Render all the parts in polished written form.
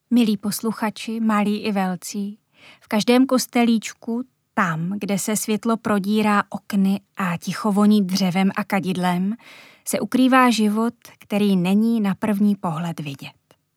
Milí posluchači, malí i velcí, v každém kostelíčku, tam, kde se světlo prodírá okny a ticho voní dřevem a kadidlem, se ukrývá život, který není na první pohled vidět.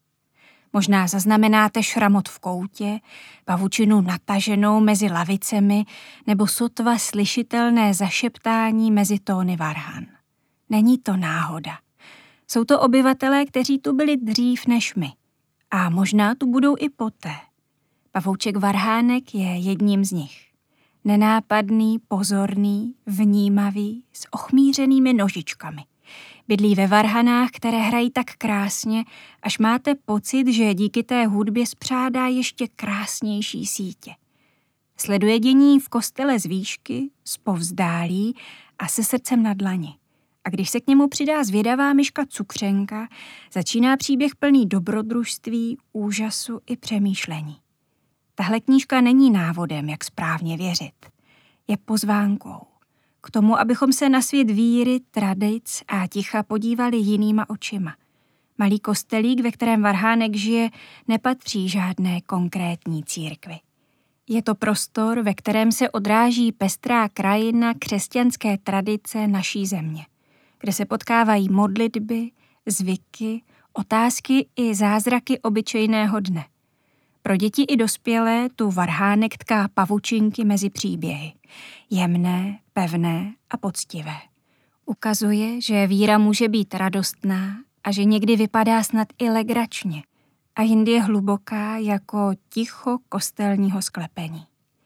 Možná zaznamenáte šramot v koutě, pavučinu nataženou mezi lavicemi nebo sotva slyšitelné zašeptání mezi tóny varhan. Není to náhoda. Jsou to obyvatelé, kteří tu byli dřív než my. A možná tu budou i poté. Pavouček varhánek je jedním z nich. Nenápadný, pozorný, vnímavý, s ochmířenými nožičkami. Bydlí ve varhanách, které hrají tak krásně, až máte pocit, že díky té hudbě spřádá ještě krásnější sítě. Sleduje dění v kostele z výšky, zpovzdálí a se srdcem na dlani. A když se k němu přidá zvědavá myška Cukřenka, začíná příběh plný dobrodružství, úžasu i přemýšlení. Tahle knížka není návodem, jak správně věřit. Je pozvánkou k tomu, abychom se na svět víry, tradic a ticha podívali jinýma očima. Malý kostelík, ve kterém varhánek žije, nepatří žádné konkrétní církvi. Je to prostor, ve kterém se odráží pestrá krajina křesťanské tradice naší země, kde se potkávají modlitby, zvyky, otázky i zázraky obyčejného dne. Pro děti i dospělé tu varhánek tká pavučinky mezi příběhy. Jemné, pevné a poctivé. Ukazuje, že víra může být radostná a že někdy vypadá snad i legračně a jindy je hluboká jako ticho kostelního sklepení.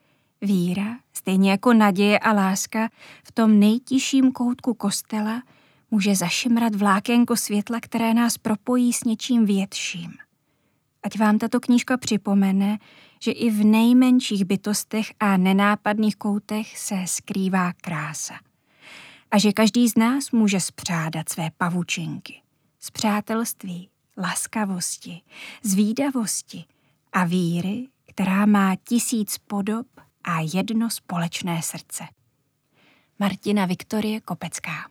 Víra, stejně jako naděje a láska, v tom nejtišším koutku kostela může zašimrat vlákénko světla, které nás propojí s něčím větším. Ať vám tato knížka připomene, že i v nejmenších bytostech a nenápadných koutech se skrývá krása. A že každý z nás může spřádat své pavučinky z přátelství, laskavosti, zvídavosti a víry, která má 1000 podob a jedno společné srdce. Martina Viktorie Kopecká.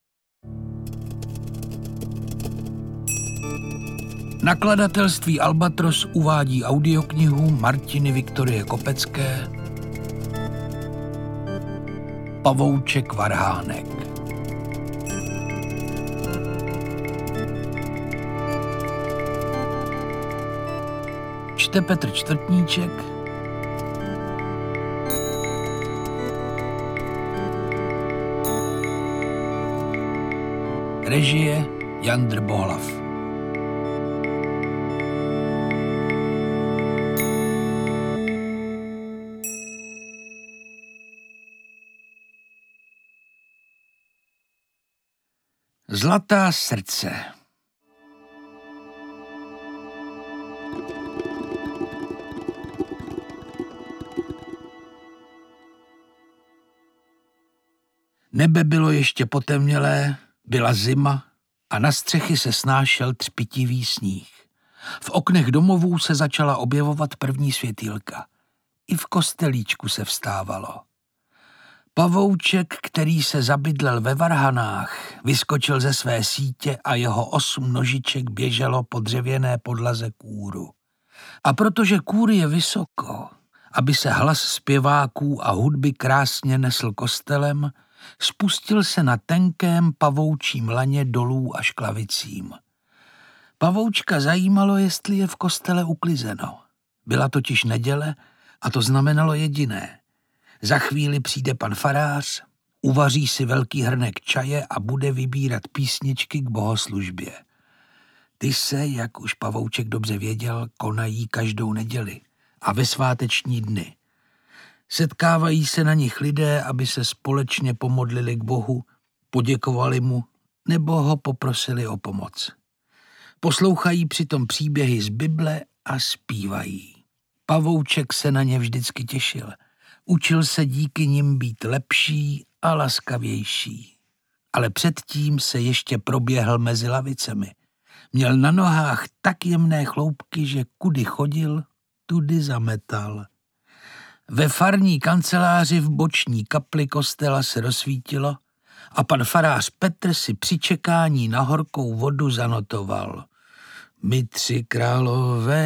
Nakladatelství Albatros uvádí audioknihu Martiny Viktorie Kopecké Pavouček varhánek. Čte Petr Čtvrtníček. Režie Jandr Bohlav. Zlatá srdce. Nebe bylo ještě potemnělé, byla zima a na střechy se snášel třpitivý sníh. V oknech domovů se začala objevovat první světýlka. I v kostelíčku se vstávalo. Pavouček, který se zabydlel ve varhanách, vyskočil ze své sítě a jeho 8 nožiček běželo po dřevěné podlaze kůru. A protože kůr je vysoko, aby se hlas zpěváků a hudby krásně nesl kostelem, spustil se na tenkém pavoučím laně dolů až k lavicím. Pavoučka zajímalo, jestli je v kostele uklizeno. Byla totiž neděle a to znamenalo jediné. Za chvíli přijde pan farář, uvaří si velký hrnek čaje a bude vybírat písničky k bohoslužbě. Ty se, jak už Pavouček dobře věděl, konají každou neděli a ve sváteční dny. Setkávají se na nich lidé, aby se společně pomodlili k Bohu, poděkovali mu nebo ho poprosili o pomoc. Poslouchají přitom příběhy z Bible a zpívají. Pavouček se na ně vždycky těšil. Učil se díky nim být lepší a laskavější. Ale předtím se ještě proběhl mezi lavicemi. Měl na nohách tak jemné chloupky, že kudy chodil, tudy zametal. Ve farní kanceláři v boční kapli kostela se rozsvítilo a pan farář Petr si při čekání na horkou vodu zanotoval. My 3 králové